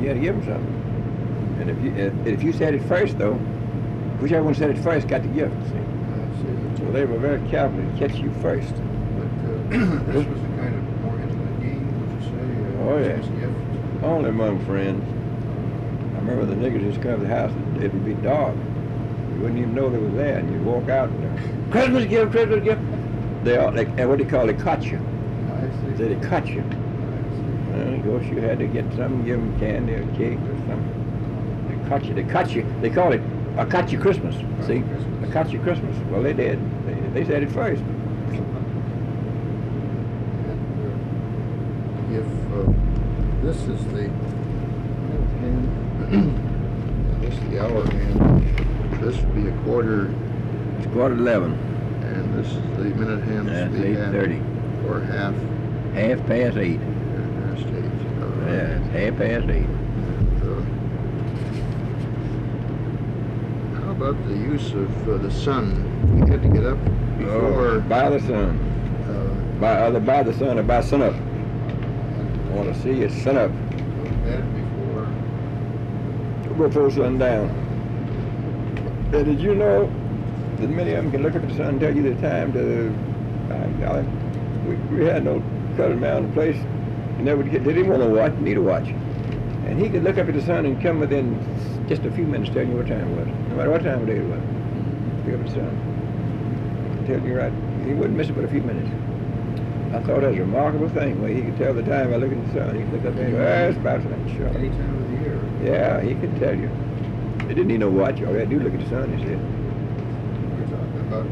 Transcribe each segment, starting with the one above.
You had to give them something. And if you said it first, though, whichever one said it first got the gift. See? I see. So they were very careful to catch you first. But this was a kind of more intimate game, would you say? Oh, yeah. Christmas gift? Only among friends. I remember the niggas used to come to the house, and it would be dark. You wouldn't even know they was there, and you'd walk out and Christmas gift, Christmas gift. And what do you call it? They caught you. I see. They caught you. I see. Well, of course, you had to get something, give them candy or cake or something. They caught you. They caught you. They called it a caught you Christmas. See? Christmas. A caught you Christmas. Well, they did. They said it first. And if this is the minute hand, this is the hour hand, this would be a quarter, It's 11:15. and this is the minute hand. This That's would be 8:30. Or half 8:30. past 8. Yeah, it's 8:30. How about the use of the sun? We had to get up before. By the sun. Either by the sun or by sunup. I want to see it sun up. Bed before. Before sundown. Did you know that many of them can look up at the sun and tell you the time to golly, we had no colored man in the place. They didn't want to watch, need a watch. And he could look up at the sun and come within just a few minutes telling you what time it was. No matter what time of day it was. Look up at the sun. Tell you right. He wouldn't miss it but a few minutes. I thought that was a remarkable thing, where he could tell the time by looking at the sun. He could look up there and go, it's about time, sure. Any time of the year. Yeah, he could tell you. He didn't need no watch. All he had to do look at the sun, he said. We're talking about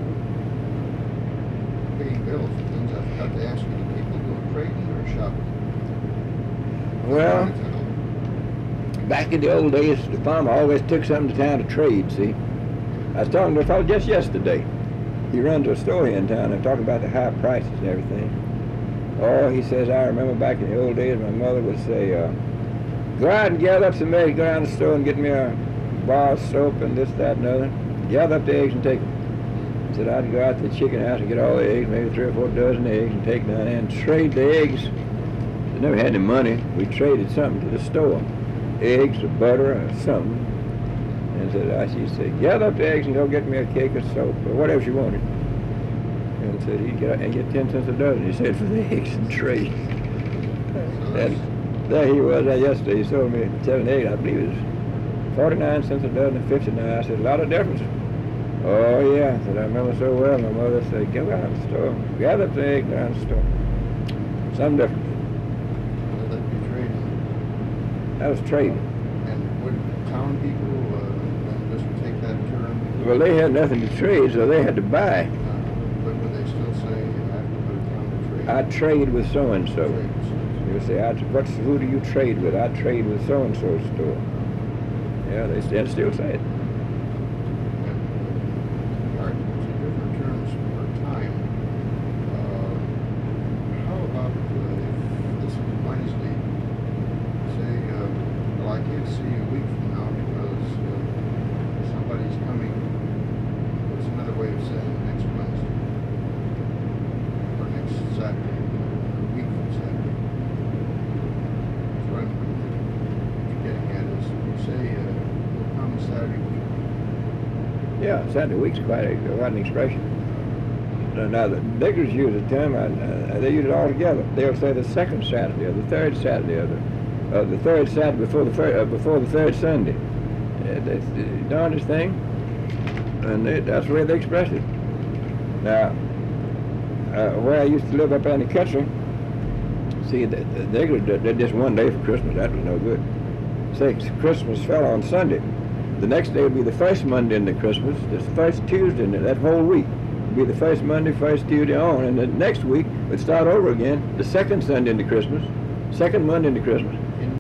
paying bills and things. I forgot to ask you, do people go trading or shopping? Well, back in the old days, the farmer always took something to town to trade, see. I was talking to a fellow just yesterday. He runs a store here in town and talking about the high prices and everything. Oh, he says, I remember back in the old days, my mother would say, go out and gather up some eggs, go down to the store and get me a bar of soap and this, that, and other. Gather up the eggs and take them. He said, I'd go out to the chicken house and get all the eggs, maybe 3 or 4 dozen eggs, and take them down there and trade the eggs. They never had any money. We traded something to the store. Eggs or butter or something. And she said, gather up the eggs and go get me a cake of soap or whatever she wanted. And said he'd get 10 cents a dozen. He said for the eggs and trade. And there he was yesterday. He sold me 7 eggs. I believe it was 49 cents a dozen and 59. I said, a lot of difference. Oh yeah, I said, I remember so well. My mother said, go out to the store, gather up the eggs down to the store. Something different. Will that be trading? That was trading. And would town people just take that term? Well, they had nothing to trade, so they had to buy. But would they still say you have to put it down to trade? I trade with so-and-so. Trade. You say, who do you trade with? I trade with so-and-so's store. Yeah, they still say it. All right, so different terms for time. How about if this is Wednesday, say, well, I can't see you a week from now because somebody's coming. What's another way of saying next Wednesday? Or next Saturday? A week from Saturday? That's what I'm getting at is, you say, you'll come Saturday week. Yeah, Saturday week's quite an expression. Now, the diggers use the term, they use it all together. They'll say the second Saturday or the third Saturday or the third Saturday before the third Sunday. That's the darndest thing, and that's the way they express it. Now, where I used to live up in the country, see, the diggers did just one day for Christmas. That was no good. Say Christmas fell on Sunday. The next day would be the first Monday into Christmas, the first Tuesday into that whole week. Would be the first Monday, first Tuesday on, and the next week would start over again, the second Sunday into Christmas, second Monday into Christmas.